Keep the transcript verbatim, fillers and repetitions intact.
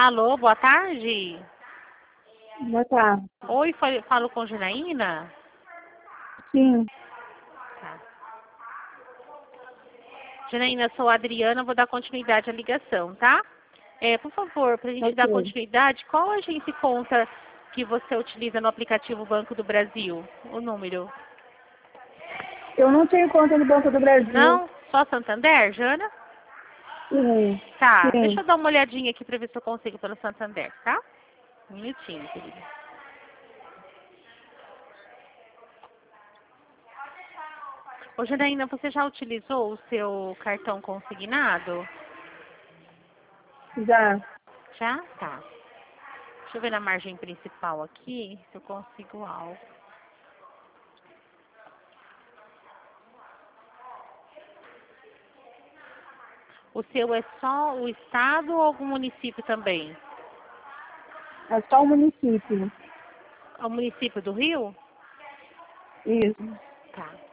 Alô, boa tarde. Boa tarde. Oi, fa- falo com Janaína? Sim, Tá. Janaína, sou a Adriana, vou dar continuidade à ligação, tá? É, por favor, para a gente dar ok. continuidade, qual agência e conta que você utiliza no aplicativo Banco do Brasil? O número? Eu não tenho conta no Banco do Brasil. Não? Só Santander, Jana? Sim, Tá, deixa sim. eu dar uma olhadinha aqui para ver se eu consigo pelo Santander, tá? Um minutinho, querida. Ô, Janaína, você já utilizou o seu cartão consignado? Já. Já? Tá. Deixa eu ver na margem principal aqui, se eu consigo algo. O seu é só o estado ou algum município também? É só o município. É o município do Rio? Isso. Tá.